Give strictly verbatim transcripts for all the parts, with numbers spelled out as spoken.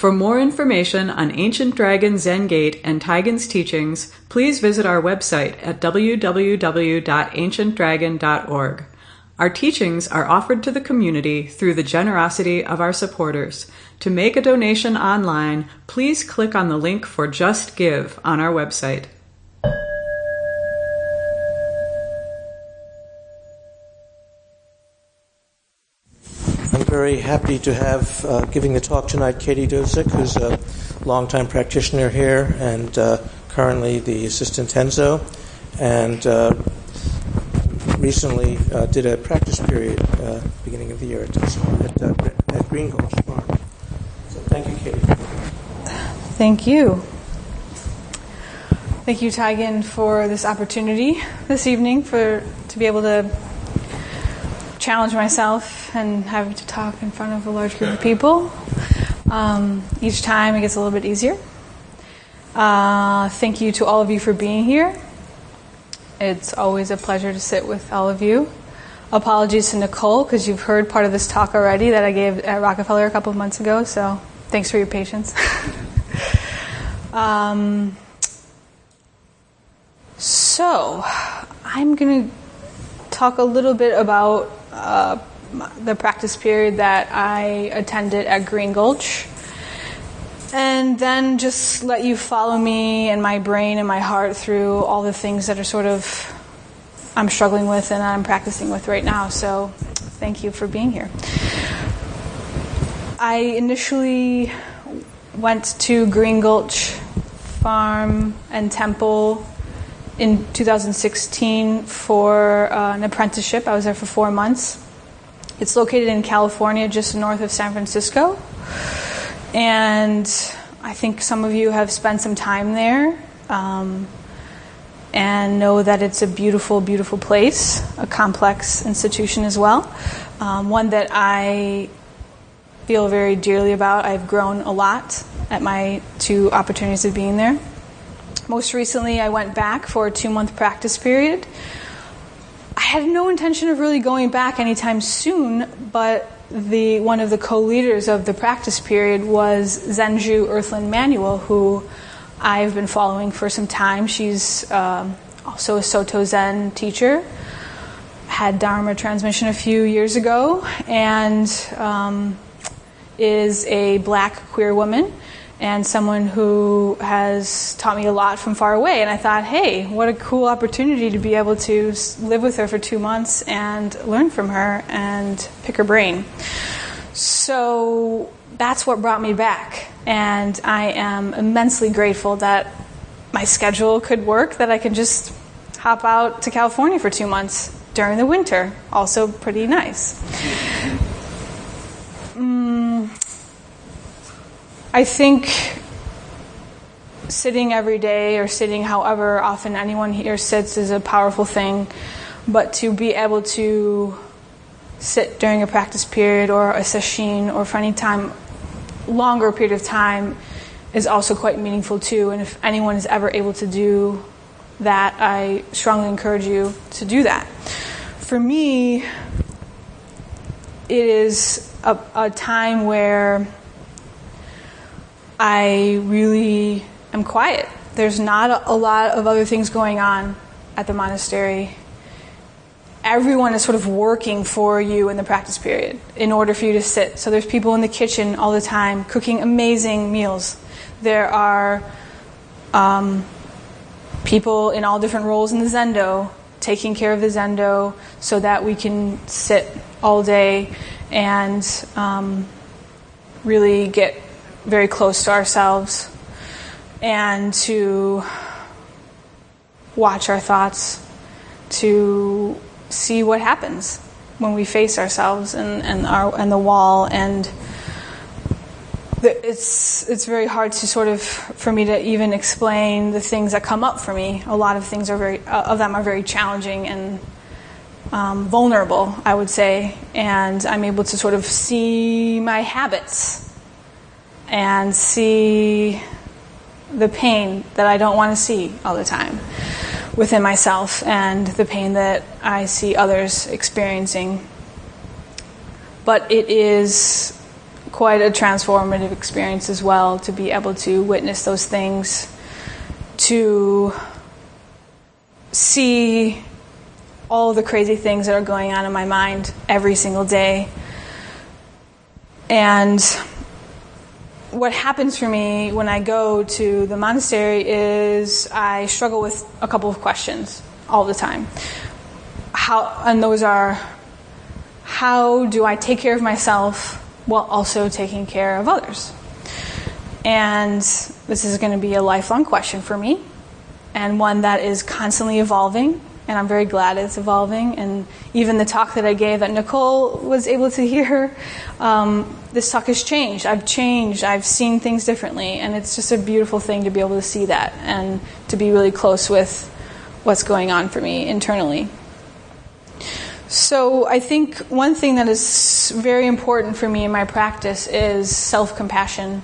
For more information on Ancient Dragon Zen Gate and Taigen's teachings, please visit our website at w w w dot ancient dragon dot org. Our teachings are offered to the community through the generosity of our supporters. To make a donation online, please click on the link for Just Give on our website. I'm very happy to have uh, giving the talk tonight Katie Dosick, who's a longtime practitioner here and uh, currently the assistant Tenzo, and uh, recently uh, did a practice period uh, beginning of the year at, at, uh, at Green Gulch Farm. So thank you, Katie. Thank you. Thank you, Taigen, for this opportunity this evening for to be able to challenge myself and have to talk in front of a large group of people. Um, each time it gets a little bit easier. Uh, thank you to all of you for being here. It's always a pleasure to sit with all of you. Apologies to Nicole, because you've heard part of this talk already that I gave at Rockefeller a couple of months ago, so thanks for your patience. um, so, I'm going to talk a little bit about uh, the practice period that I attended at Green Gulch, and then just let you follow me and my brain and my heart through all the things that are sort of I'm struggling with and I'm practicing with right now. So thank you for being here. I initially went to Green Gulch Farm and Temple in two thousand sixteen for uh, an apprenticeship. I was there for four months. It's located in California, just north of San Francisco. And I think some of you have spent some time there um, and know that it's a beautiful, beautiful place, a complex institution as well, um, one that I feel very dearly about. I've grown a lot at my two opportunities of being there. Most recently, I went back for a two-month practice period. I had no intention of really going back anytime soon, but the one of the co-leaders of the practice period was Zenju Earthland Manuel, who I've been following for some time. She's um, also a Soto Zen teacher, had Dharma transmission a few years ago, and um, is a black queer woman and someone who has taught me a lot from far away. And I thought, hey, what a cool opportunity to be able to live with her for two months and learn from her and pick her brain. So that's what brought me back. And I am immensely grateful that my schedule could work, that I could just hop out to California for two months during the winter. Also pretty nice. Mm, I think sitting every day or sitting however often anyone here sits is a powerful thing, but to be able to sit during a practice period or a sesshin or for any time, longer period of time is also quite meaningful too. And if anyone is ever able to do that, I strongly encourage you to do that. For me, it is a, a time where I really am quiet. There's not a, a lot of other things going on at the monastery. Everyone is sort of working for you in the practice period in order for you to sit. So there's people in the kitchen all the time cooking amazing meals. There are um, people in all different roles in the zendo taking care of the zendo so that we can sit all day and um, really get very close to ourselves and to watch our thoughts, to see what happens when we face ourselves and, and our and the wall. And the, it's it's very hard to sort of for me to even explain the things that come up for me. A lot of things are very uh, of them are very challenging and um, vulnerable, I would say, and I'm able to sort of see my habits and see the pain that I don't want to see all the time within myself and the pain that I see others experiencing. But it is quite a transformative experience as well, to be able to witness those things, to see all the crazy things that are going on in my mind every single day. And what happens for me when I go to the monastery is I struggle with a couple of questions all the time. How, and those are, how do I take care of myself while also taking care of others? And this is going to be a lifelong question for me, and one that is constantly evolving, and I'm very glad it's evolving. And even the talk that I gave that Nicole was able to hear, um, this talk has changed. I've changed. I've seen things differently, and it's just a beautiful thing to be able to see that and to be really close with what's going on for me internally. So I think one thing that is very important for me in my practice is self-compassion.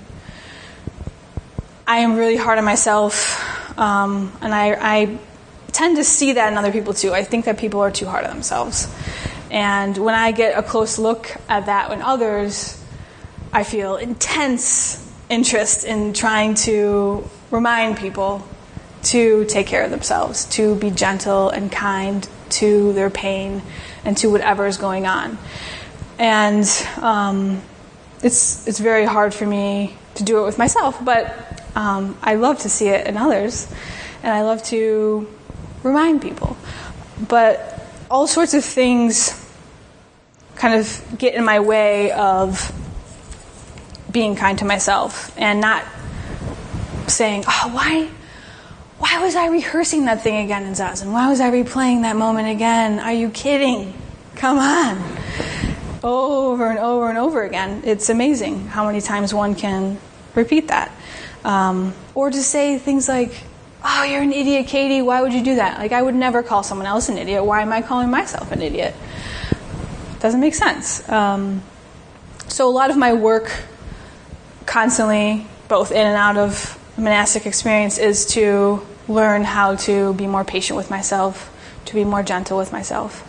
I am really hard on myself, um, and I, I tend to see that in other people too. I think that people are too hard on themselves. And when I get a close look at that in others, I feel intense interest in trying to remind people to take care of themselves, to be gentle and kind to their pain and to whatever is going on. And um, it's it's very hard for me to do it with myself, but um, I love to see it in others, and I love to remind people. But all sorts of things kind of get in my way of being kind to myself and not saying, oh, why... Why was I rehearsing that thing again in Zazen? Why was I replaying that moment again? Are you kidding? Come on. Over and over and over again. It's amazing how many times one can repeat that. Um, or to say things like, oh, you're an idiot, Katie. Why would you do that? Like, I would never call someone else an idiot. Why am I calling myself an idiot? Doesn't make sense. Um, so a lot of my work constantly, both in and out of monastic experience, is to learn how to be more patient with myself, to be more gentle with myself.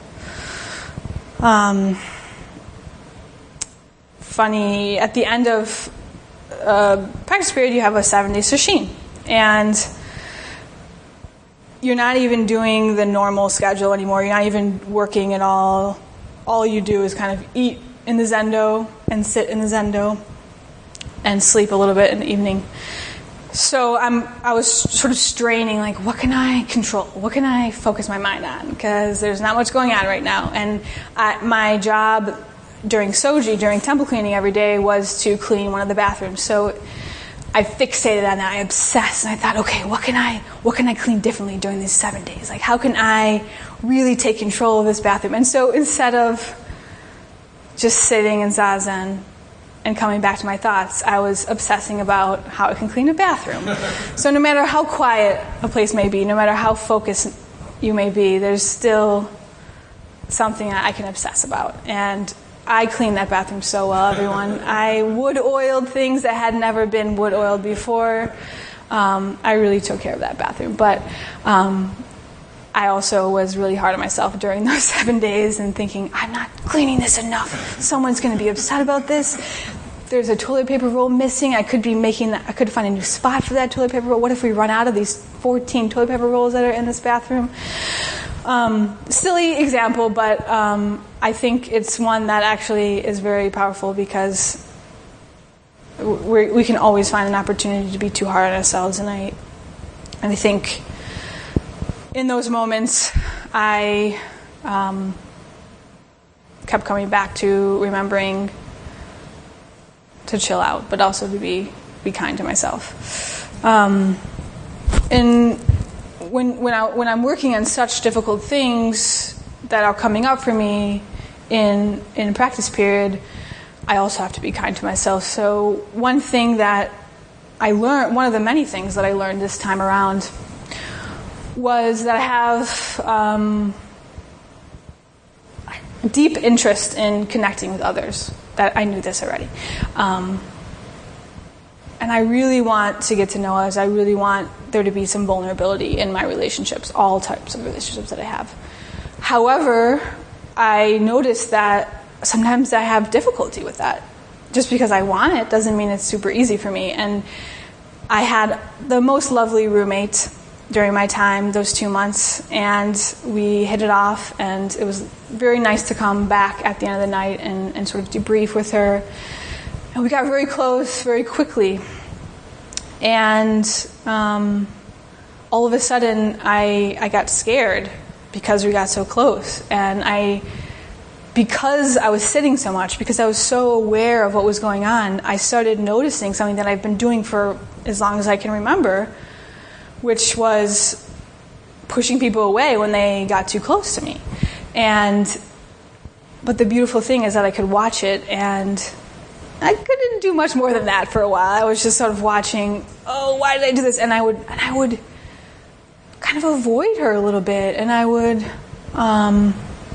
Um, funny, at the end of uh, practice period, you have a seven-day sesshin, and you're not even doing the normal schedule anymore. You're not even working at all. All you do is kind of eat in the zendo and sit in the zendo and sleep a little bit in the evening. So I'm, I was sort of straining, like, what can I control? What can I focus my mind on? Because there's not much going on right now. And I, my job during Soji, during temple cleaning every day, was to clean one of the bathrooms. So I fixated on that. I obsessed, and I thought, okay, what can I, what can I clean differently during these seven days? Like, how can I really take control of this bathroom? And so instead of just sitting in Zazen and coming back to my thoughts, I was obsessing about how I can clean a bathroom. So no matter how quiet a place may be, no matter how focused you may be, there's still something I can obsess about. And I cleaned that bathroom so well, everyone. I wood-oiled things that had never been wood-oiled before. Um, I really took care of that bathroom. But um, I also was really hard on myself during those seven days and thinking, I'm not cleaning this enough. Someone's going to be upset about this. There's a toilet paper roll missing. I could be making that, I could find a new spot for that toilet paper roll. What if we run out of these fourteen toilet paper rolls that are in this bathroom? Um, silly example, but um, I think it's one that actually is very powerful, because we we can always find an opportunity to be too hard on ourselves. And I, and I think in those moments, I um, kept coming back to remembering to chill out, but also to be be kind to myself. Um, and when when I when I'm working on such difficult things that are coming up for me in in practice period, I also have to be kind to myself. So one thing that I learned, one of the many things that I learned this time around, was that I have um, deep interest in connecting with others. That I knew this already. Um, and I really want to get to know others. I really want there to be some vulnerability in my relationships, all types of relationships that I have. However, I noticed that sometimes I have difficulty with that. just because I want it doesn't mean it's super easy for me. And I had the most lovely roommate during my time, those two months, and we hit it off, and it was very nice to come back at the end of the night and, and sort of debrief with her. And we got very close very quickly. And um, all of a sudden, I I got scared because we got so close. And I, because I was sitting so much, because I was so aware of what was going on, I started noticing something that I've been doing for as long as I can remember, which was pushing people away when they got too close to me. And but the beautiful thing is that I could watch it, and I couldn't do much more than that for a while. I was just sort of watching, oh, why did I do this? And I would and I would kind of avoid her a little bit, and I would um,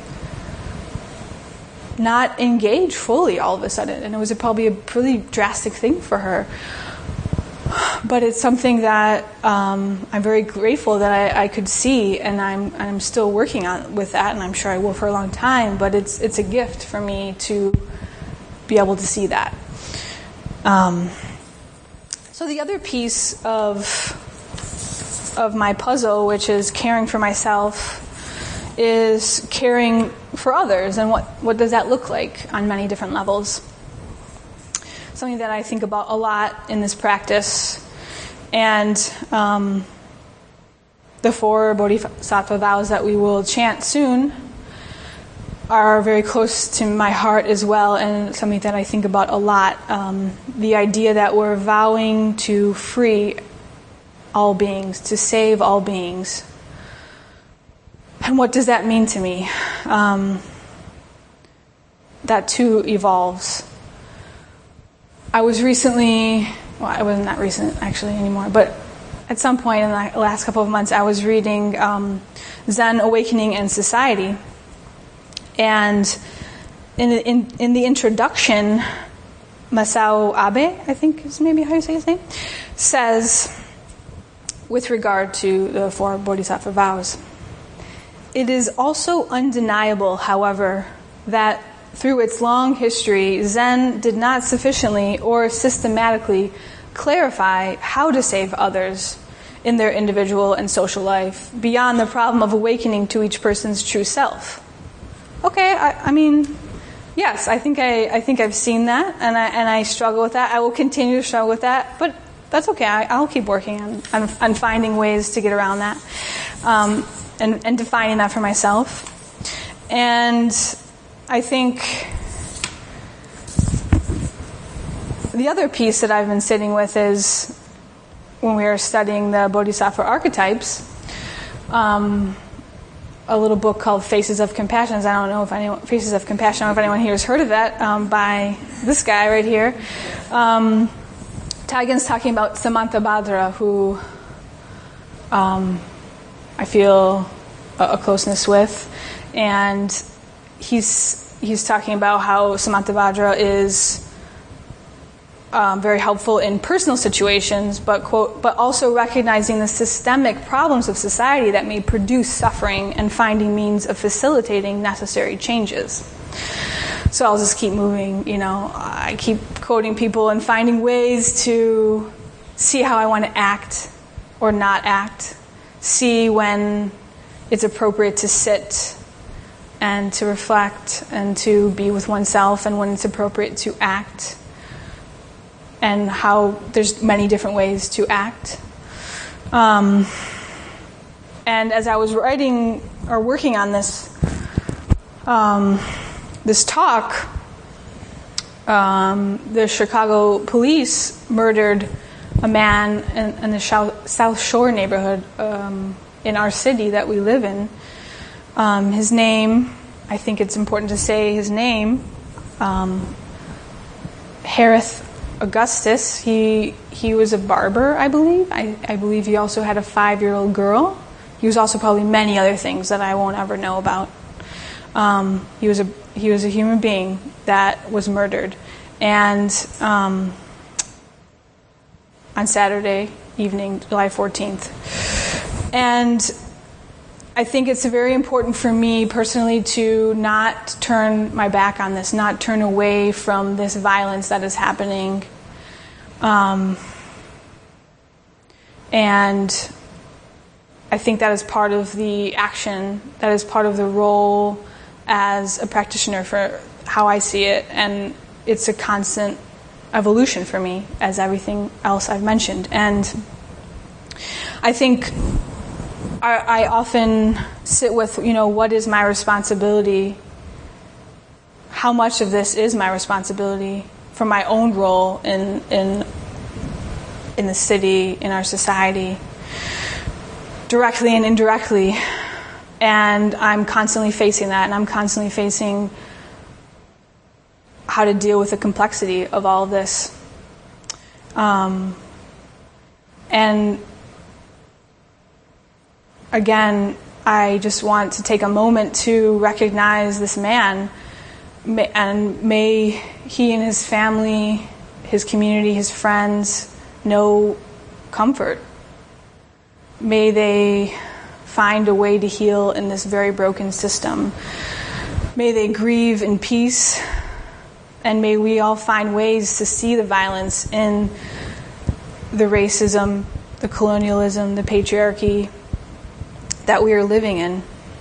not engage fully all of a sudden. And it was a, probably a pretty drastic thing for her. But it's something that um, I'm very grateful that I, I could see, and I'm and I'm still working on with that, and I'm sure I will for a long time. But it's it's a gift for me to be able to see that. Um, so the other piece of of my puzzle, which is caring for myself, is caring for others, and what what does that look like on many different levels? Something that I think about a lot in this practice. And um, the four Bodhisattva vows that we will chant soon are very close to my heart as well, and something that I think about a lot. Um, the idea that we're vowing to free all beings, to save all beings. And what does that mean to me? Um, that too evolves. I was recently, well, I wasn't that recent actually anymore, but at some point in the last couple of months, I was reading um, Zen Awakening and Society. And in, in, in the introduction, Masao Abe, I think is maybe how you say his name, says, with regard to the four Bodhisattva vows, it is also undeniable, however, that through its long history, Zen did not sufficiently or systematically clarify how to save others in their individual and social life beyond the problem of awakening to each person's true self. Okay, I, I mean, yes, I think I, I think I've seen that, and I and I struggle with that. I will continue to struggle with that, but that's okay. I, I'll keep working on, on on finding ways to get around that, um, and and defining that for myself. And I think the other piece that I've been sitting with is when we were studying the Bodhisattva archetypes, um, a little book called Faces of Compassion. I don't know if anyone, Faces of Compassion, I don't know if anyone here has heard of that, um, by this guy right here. Um, Taigen's talking about Samantabhadra, who um, I feel a, a closeness with, and he's he's talking about how Samantabhadra is um, very helpful in personal situations, but quote, but also recognizing the systemic problems of society that may produce suffering and finding means of facilitating necessary changes. So I'll just keep moving, you know, I keep quoting people and finding ways to see how I want to act or not act, see when it's appropriate to sit and to reflect and to be with oneself, and when it's appropriate to act, and how there's many different ways to act. Um, and as I was writing or working on this um, this talk, um, the Chicago police murdered a man in, in the South Shore neighborhood um, in our city that we live in. Um, his name, I think it's important to say his name, um, Harith Augustus. He he was a barber, I believe. I, I believe he also had a five-year-old girl. He was also probably many other things that I won't ever know about. Um, he was a he was a human being that was murdered, and um, on Saturday evening, July fourteenth, and I think it's very important for me personally to not turn my back on this, not turn away from this violence that is happening. Um, and I think that is part of the action, that is part of the role as a practitioner for how I see it. And it's a constant evolution for me, as everything else I've mentioned. And I think I, I often sit with, you know, what is my responsibility? How much of this is my responsibility for my own role in in in the city, in our society, directly and indirectly? And I'm constantly facing that, and I'm constantly facing how to deal with the complexity of all of this. Um, and again, I just want to take a moment to recognize this man, and may he and his family, his community, his friends know comfort. May they find a way to heal in this very broken system. May they grieve in peace, and may we all find ways to see the violence in the racism, the colonialism, the patriarchy that we are living in.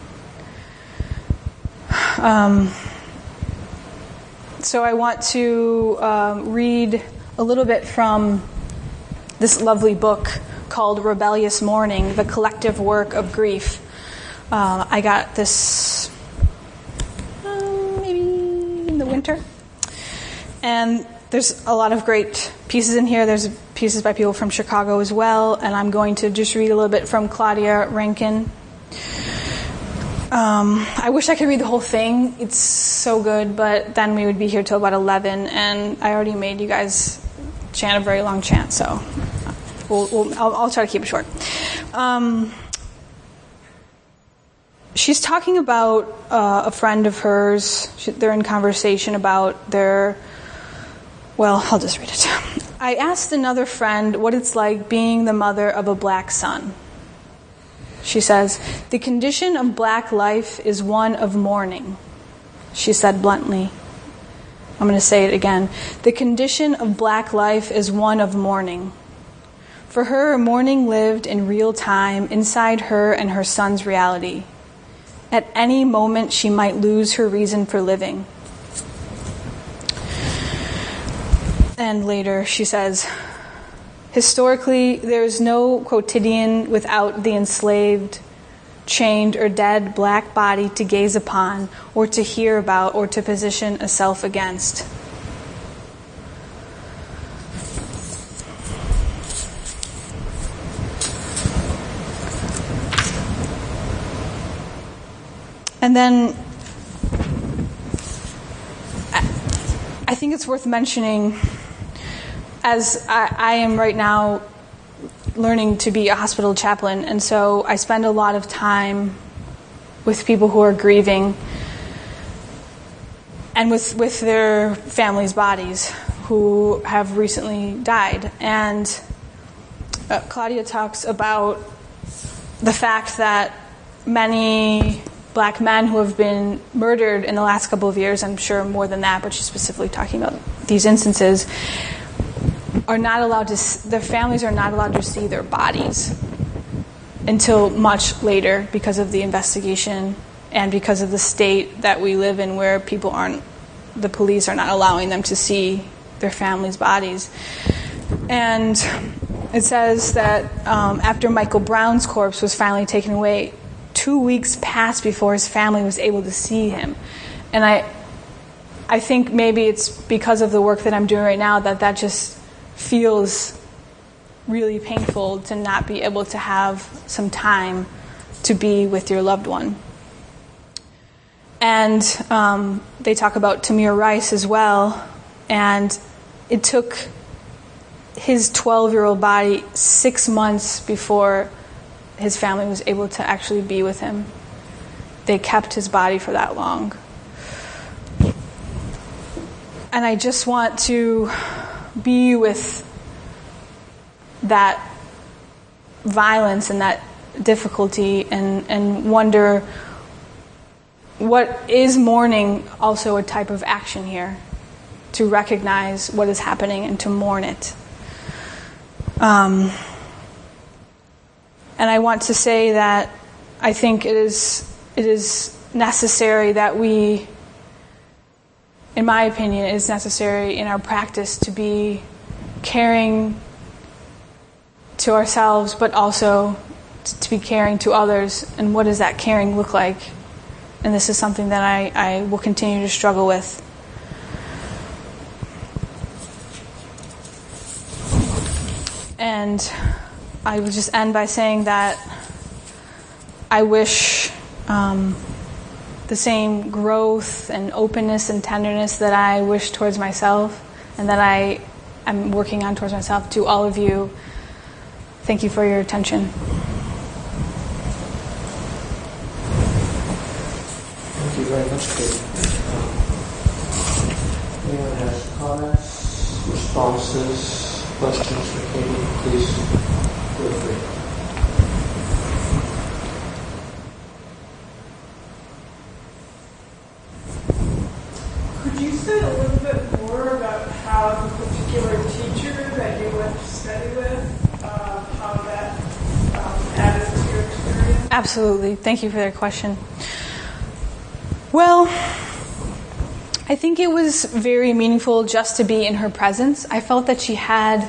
Um, so I want to um, read a little bit from this lovely book called Rebellious Mourning, The Collective Work of Grief. Uh, I got this um, maybe in the winter. And there's a lot of great pieces in here. There's pieces by people from Chicago as well, and I'm going to just read a little bit from Claudia Rankine. Um, I wish I could read the whole thing. It's so good, but then we would be here till about eleven, and I already made you guys chant a very long chant, so we'll, we'll, I'll, I'll try to keep it short. Um, she's talking about uh, a friend of hers. She, they're in conversation about their... Well, I'll just read it. I asked another friend what it's like being the mother of a black son. She says, "The condition of black life is one of mourning," she said bluntly. I'm going to say it again. The condition of black life is one of mourning. For her, mourning lived in real time inside her and her son's reality. At any moment, she might lose her reason for living. And later she says, historically, there is no quotidian without the enslaved, chained, or dead black body to gaze upon, or to hear about, or to position a self against. And then I think it's worth mentioning, as I, I am right now learning to be a hospital chaplain, and so I spend a lot of time with people who are grieving and with, with their families' bodies who have recently died. And uh, Claudia talks about the fact that many black men who have been murdered in the last couple of years, I'm sure more than that, but she's specifically talking about these instances, are not allowed to, their families are not allowed to see their bodies until much later because of the investigation and because of the state that we live in where people aren't, the police are not allowing them to see their families' bodies. And it says that um, after Michael Brown's corpse was finally taken away, two weeks passed before his family was able to see him. And I I think maybe it's because of the work that I'm doing right now that that just feels really painful to not be able to have some time to be with your loved one. And um, they talk about Tamir Rice as well, and it took his twelve-year-old body six months before his family was able to actually be with him. They kept his body for that long. And I just want to be with that violence and that difficulty and, and wonder, what is mourning also a type of action here? To recognize what is happening and to mourn it. Um, and I want to say that I think it is it is necessary that we, in my opinion, it is necessary in our practice to be caring to ourselves, but also to be caring to others. And what does that caring look like? And this is something that I, I will continue to struggle with. And I would just end by saying that I wish um, the same growth and openness and tenderness that I wish towards myself and that I am working on towards myself to all of you. Thank you for your attention. Thank you very much, Kate. Um, anyone has comments, responses, questions for Katie, please feel free. Could you say a little bit more about how the particular teacher that you went to study with, uh, how that um, added to your experience? Absolutely. Thank you for that question. Well, I think it was very meaningful just to be in her presence. I felt that she had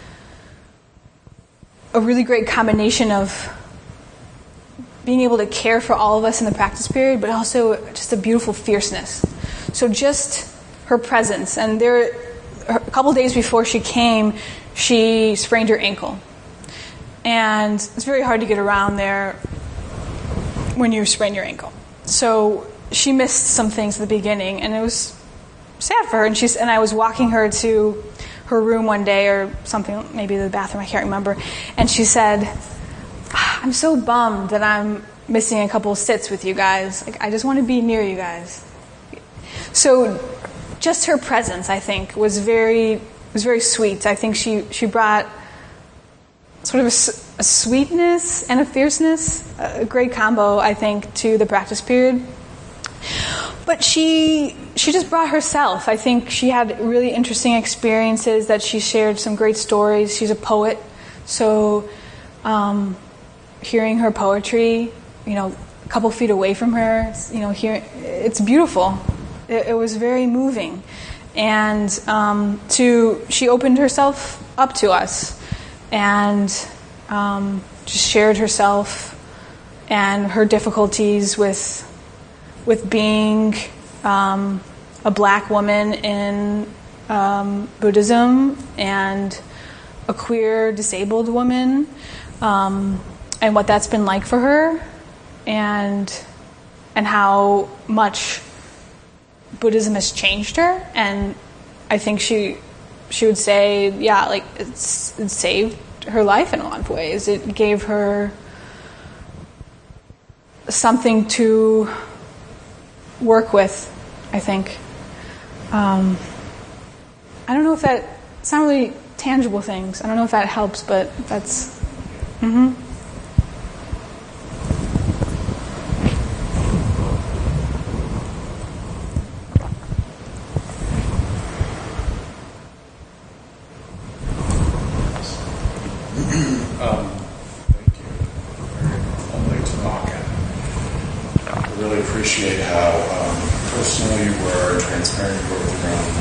a really great combination of being able to care for all of us in the practice period, but also just a beautiful fierceness. So just her presence. And there, a couple days before she came, she sprained her ankle. And it's very hard to get around there when you sprain your ankle. So she missed some things at the beginning, and it was sad for her. And she's and I was walking her to her room one day or something, maybe the bathroom, I can't remember. And she said, "I'm so bummed that I'm missing a couple of sits with you guys. Like, I just want to be near you guys." So just her presence, I think, was very was very sweet. I think she, she brought sort of a, a sweetness and a fierceness, a great combo, I think, to the practice period. But she she just brought herself. I think she had really interesting experiences that she shared, some great stories. She's a poet, so um, hearing her poetry, you know, a couple feet away from her, you know, hearing, it's beautiful. It, it was very moving, and um, to she opened herself up to us, and um, just shared herself and her difficulties with. with being um, a black woman in um, Buddhism and a queer disabled woman, um, and what that's been like for her, and and how much Buddhism has changed her. And I think she she would say, yeah, like it's, it saved her life in a lot of ways. It gave her something to work with, I think. Um, I don't know if that, it's not really tangible things. I don't know if that helps, but that's, mm-hmm. um, thank you. Very lovely talk, and I really appreciate how um, personal you were, transparent you were with your own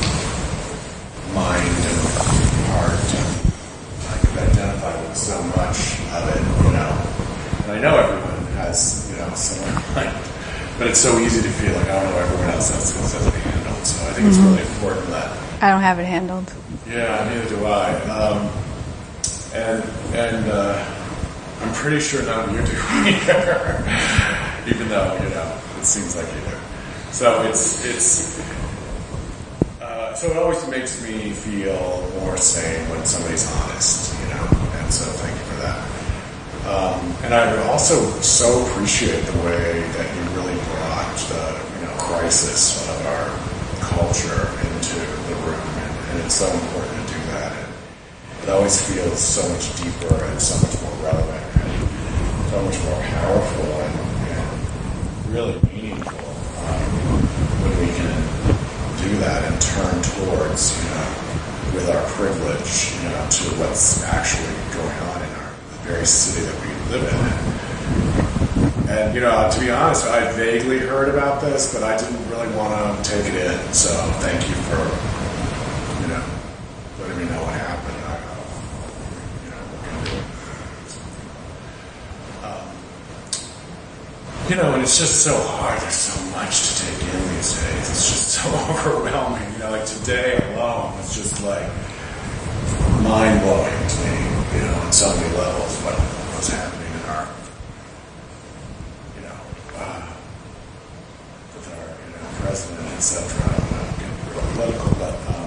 mind and heart, and I could identify with so much of it, you know. And I know everyone has, you know, similar mind, but it's so easy to feel like, I don't know, everyone else has, has it handled. So I think mm-hmm. it's really important that I don't have it handled. Yeah, neither do I. Um, and and uh, I'm pretty sure none of you do either, even though, you know, it seems like you do. So it's it's uh, so it always makes me feel more sane when somebody's honest, you know. And so thank you for that. Um, and I also so appreciate the way that you really brought the, you know, crisis of our culture into the room, and, and it's so important to do that. And it always feels so much deeper and so much more relevant. And so much more powerful and, and really meaningful um, when we can do that and turn towards, you know, with our privilege, you know, to what's actually going on in our the very city that we live in. And, you know, to be honest, I vaguely heard about this, but I didn't really want to take it in. So thank you for, you know, letting me know what happened. I, you know, look into it. Um, you know, and it's just so hard. There's so much to take in these days. It's just so overwhelming. You know, like today alone was just like mind-blowing to me, you know, on so many levels what was happening in our, you know, uh, with our, you know, president, et cetera. I don't know, getting real political, but, um,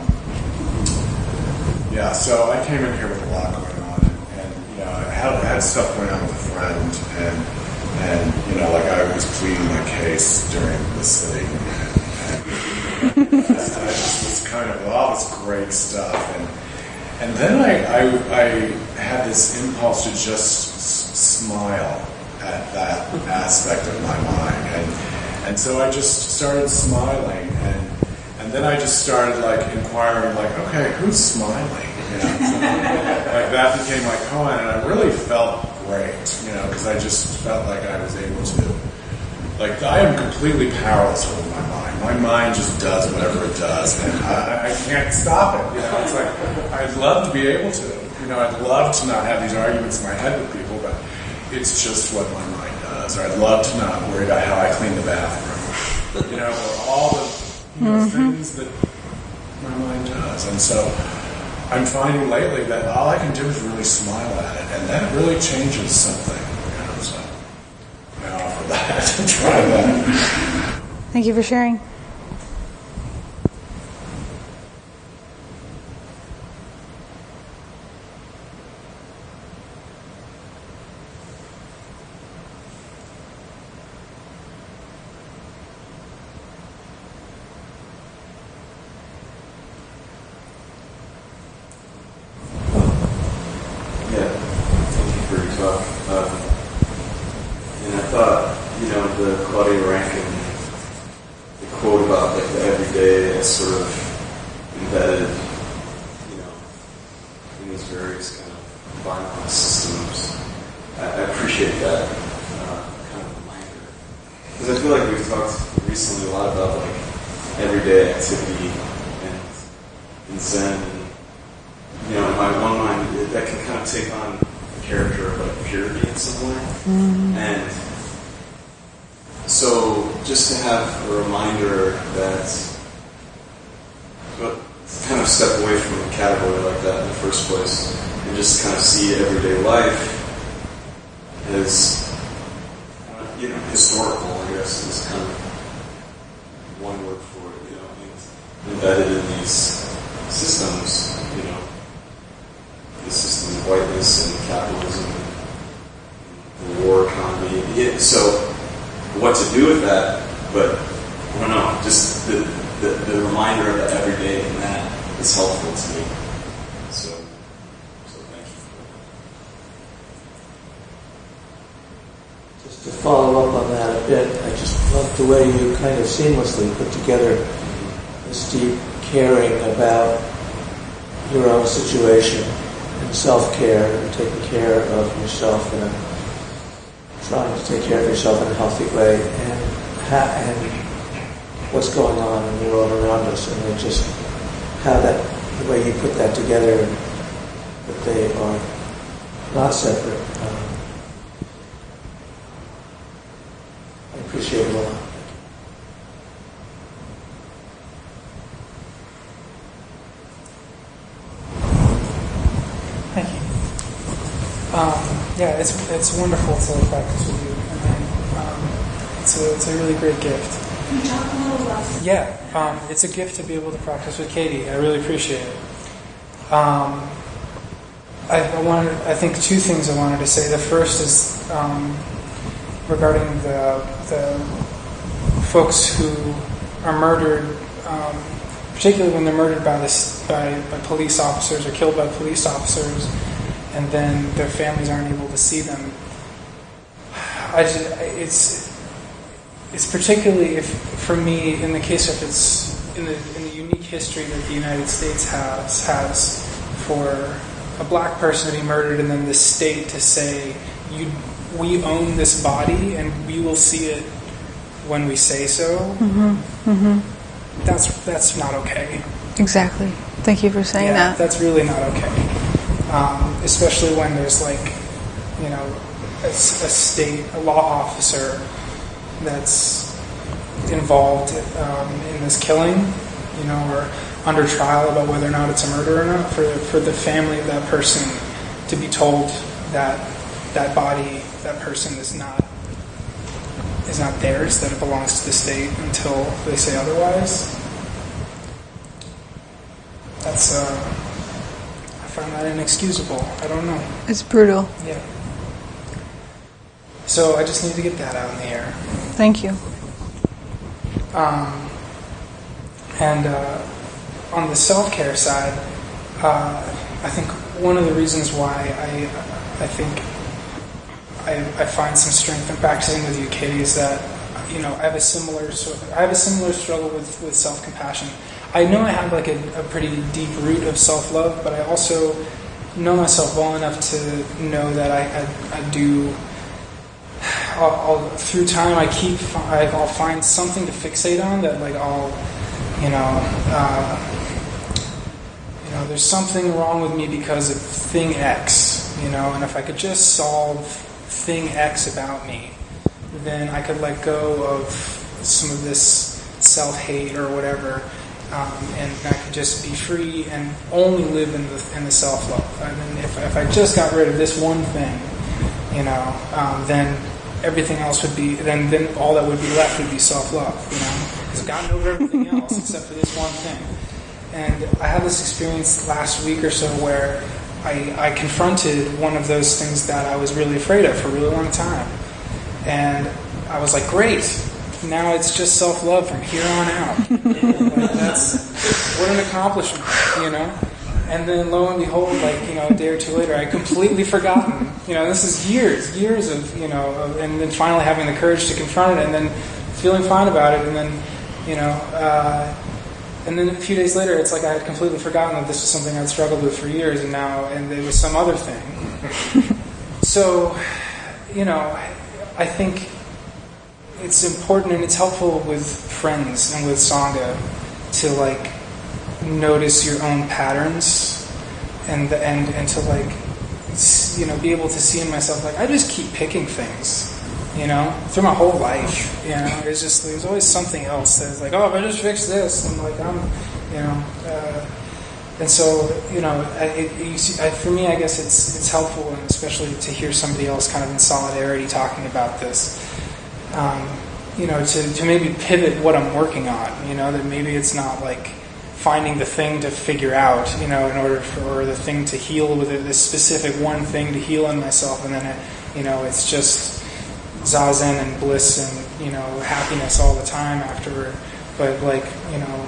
yeah, so I came in here with a lot going on, and, and you know, I had, I had stuff going on with a friend, and, and, you know, like I was pleading my case during the sitting, and, and I just was kind of all this great stuff, and And then I, I, I had this impulse to just s- smile at that aspect of my mind, and and so I just started smiling, and and then I just started like inquiring, like, okay, who's smiling? You know, like that became my koan, and I really felt great, you know, because I just felt like I was able to, like, I am completely powerless over my mind. My mind just does whatever it does, and I, I can't stop it. You know, it's like I'd love to be able to. You know, I'd love to not have these arguments in my head with people, but it's just what my mind does. Or I'd love to not worry about how I clean the bathroom. You know, or all the you know, mm-hmm. things that my mind does. And so I'm finding lately that all I can do is really smile at it, and that really changes something. You know, so I offer that to try that. Thank you for sharing. Seamlessly put together this deep caring about your own situation and self-care and taking care of yourself and trying to take care of yourself in a healthy way and, ha- and what's going on in the world around us, and then just how that, the way you put that together, that they are not separate. Um, I appreciate it a lot. Um, yeah, it's it's wonderful to practice with you, and um, it's a it's a really great gift. Can you talk a little about that? Yeah, um, it's a gift to be able to practice with Katie. I really appreciate it. Um, I, I wanted, I think, two things I wanted to say. The first is um, regarding the the folks who are murdered, um, particularly when they're murdered by this by, by police officers or killed by police officers, and then their families aren't able to see them. I just, it's it's particularly if for me in the case of it's in the in the unique history that the United States has has for a black person to be murdered and then the state to say you we own this body and we will see it when we say so. Mm-hmm. Mm-hmm. That's that's not okay. Exactly. Thank you for saying yeah, that. That's really not okay. Um, especially when there's like, you know, a, a state, a law officer that's involved um, in this killing, you know, or under trial about whether or not it's a murder or not. For for the family of that person to be told that that body, that person is not is not theirs, that it belongs to the state until they say otherwise. That's, uh, I find that inexcusable. I don't know. It's brutal. Yeah. So I just need to get that out in the air. Thank you. Um, and uh, on the self-care side, uh, I think one of the reasons why I, I think I, I find some strength in practicing with you, Katie, is that, you know, I have a similar sort of, I have a similar struggle with, with self-compassion. I know I have like a, a pretty deep root of self-love, but I also know myself well enough to know that I, I, I do. I'll, I'll, through time, I keep. I, I'll find something to fixate on that, like I'll, you know, uh, you know, there's something wrong with me because of thing X, you know, and if I could just solve thing X about me, then I could let go of some of this self-hate or whatever. Um, and I could just be free and only live in the in the self-love. I mean, if, if I just got rid of this one thing, you know, um, then everything else would be, then then all that would be left would be self-love, you know, because I've gotten over everything else except for this one thing. And I had this experience last week or so where I, I confronted one of those things that I was really afraid of for a really long time. And I was like, great. Now it's just self-love from here on out. Like that's what an accomplishment, you know. And then lo and behold, like you know, a day or two later, I completely forgotten. You know, this is years, years of you know, of, and then finally having the courage to confront it, and then feeling fine about it, and then you know, uh, and then a few days later, it's like I had completely forgotten that this was something I'd struggled with for years, and now and it was some other thing. So, you know, I think it's important and it's helpful with friends and with Sangha to like notice your own patterns and and and to like you know be able to see in myself like I just keep picking things, you know, through my whole life. You know, it's just there's always something else that's like, oh, if I just fix this, and like I'm, you know, uh, and so you know, it, it, you see, I, for me, I guess it's it's helpful, and especially to hear somebody else kind of in solidarity talking about this. Um, you know, to, to maybe pivot what I'm working on, you know, that maybe it's not like finding the thing to figure out, you know, in order for or the thing to heal with it, this specific one thing to heal in myself, and then, it, you know, it's just zazen and bliss and, you know, happiness all the time afterward. But, like, you know,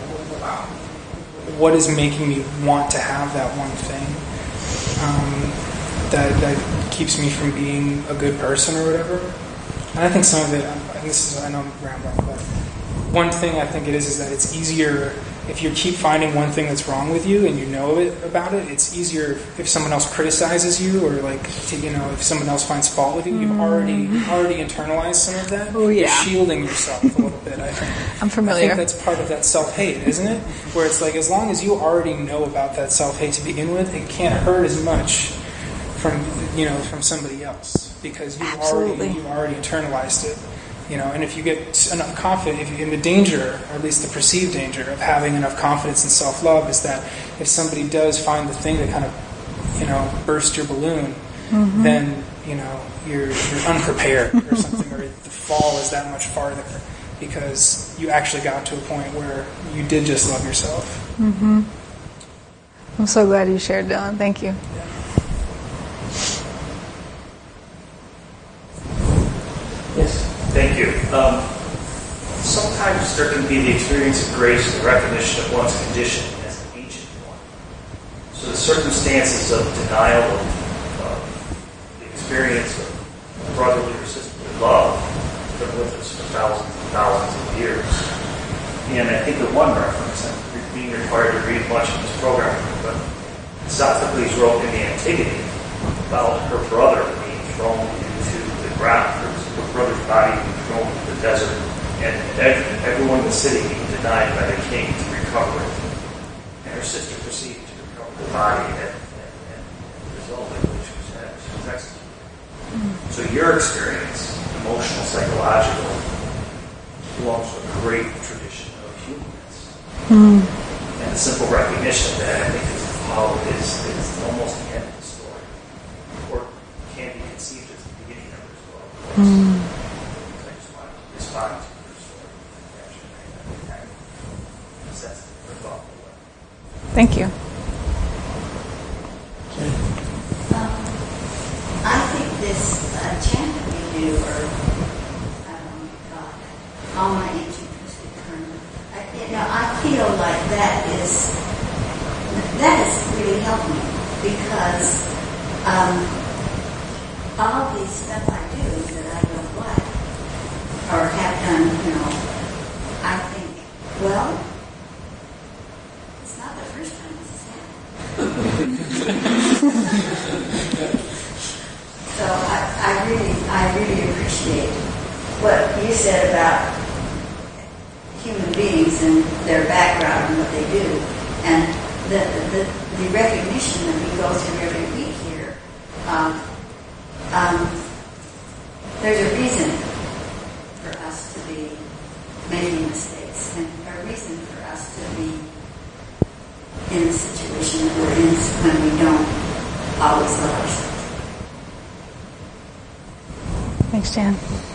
what is making me want to have that one thing um, that, that keeps me from being a good person or whatever? And I think some of it, and this is, I know I'm rambling, but one thing I think it is is that it's easier if you keep finding one thing that's wrong with you and you know it about it. It's easier if someone else criticizes you or like to, you know if someone else finds fault with you. You've already already internalized some of that. Oh yeah, you're shielding yourself a little bit. I think I'm familiar. I think that's part of that self-hate, isn't it? Where it's like as long as you already know about that self-hate to begin with, it can't hurt as much from you know from somebody else. Because you've Absolutely. already you've already internalized it, you know. And if you get enough confidence, if you're in the danger, or at least the perceived danger of having enough confidence and self-love, is that if somebody does find the thing to kind of, you know, burst your balloon, mm-hmm. then you know you're you're unprepared or something, or the fall is that much farther because you actually got to a point where you did just love yourself. Mm-hmm. I'm so glad you shared, Dylan. Thank you. Yeah. Yes, thank you. Um, sometimes there can be the experience of grace and the recognition of one's condition as an ancient one. So the circumstances of denial of uh, the experience of brotherly or sisterly love been with us for thousands and thousands of years. And I think the one reference, I'm being required to read much of this program, but Sophocles wrote in the Antigone about her brother being thrown into the ground, her brother's body being thrown into the desert, and everyone in the city being denied by the king to recover it. And her sister proceeded to recover the body, and, and, and the result of which was that she was executed. Mm-hmm. So your experience, emotional, psychological, belongs to a great tradition of humanness. Mm. And the simple recognition of that, I think, is how it is, is almost the end of the story, or can be conceived as the beginning of the story. Mm. I just want to respond to your story. That's the thoughtful way. Thank you. Um, I think this uh, chant that we do, or um, God, all my ancient twisted current, I, you know, I feel like that is that has really helped me, because um, all these stuff I do that I don't like or have done, you know, I think, well, it's not the first time this has happened. So I, I really, I really appreciate what you said about human beings and their background and what they do, and the the, the recognition that we go through every week here. Um, um, there's a reason for us to be making mistakes, and a reason for us to be in the situation that we're in when we don't always love ourselves. Thanks, Jan.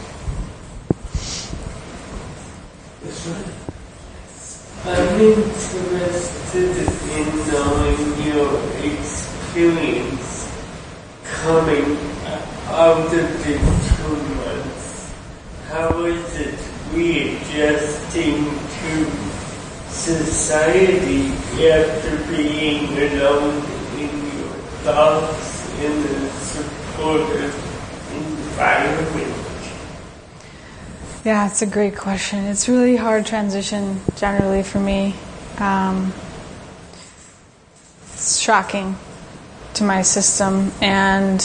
I'm interested in knowing your experience coming out of the two months. How is it readjusting to society after being alone in your thoughts in the supportive environment? Yeah, it's a great question. It's really hard transition generally for me. Um, it's shocking to my system and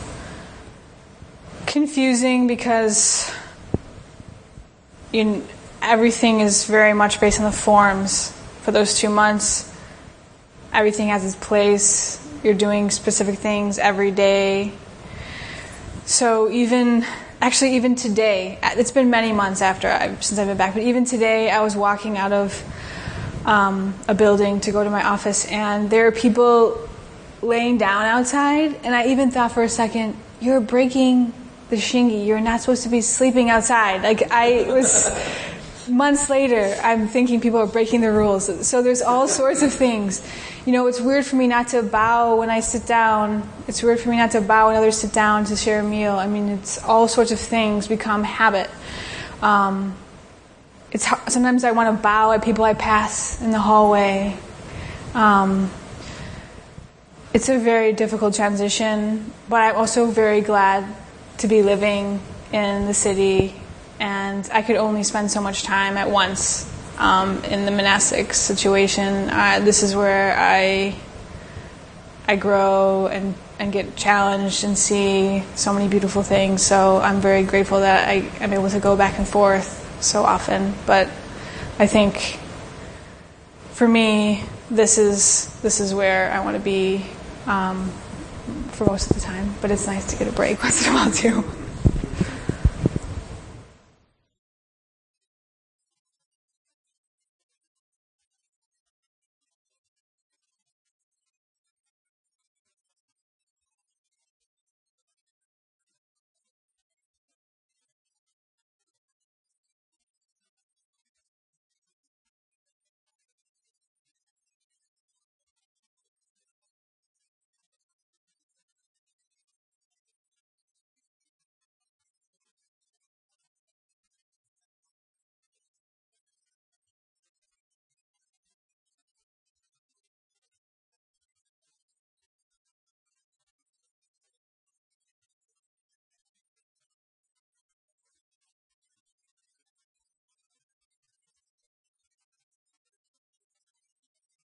confusing because you know, everything is very much based on the forms for those two months. Everything has its place. You're doing specific things every day. So even... Actually, even today, it's been many months after I've, since I've been back, but even today I was walking out of um, a building to go to my office, and there are people laying down outside, and I even thought for a second, you're breaking the shingi. You're not supposed to be sleeping outside. Like, I was... Months later, I'm thinking people are breaking the rules. So there's all sorts of things. You know, it's weird for me not to bow when I sit down. It's weird for me not to bow when others sit down to share a meal. I mean, it's all sorts of things become habit. Um, it's sometimes I want to bow at people I pass in the hallway. Um, it's a very difficult transition, but I'm also very glad to be living in the city. And I could only spend so much time at once um, in the monastic situation. Uh, this is where I I grow and, and get challenged and see so many beautiful things. So I'm very grateful that I am able to go back and forth so often. But I think for me, this is this is where I want to be um, for most of the time. But it's nice to get a break once in a while too.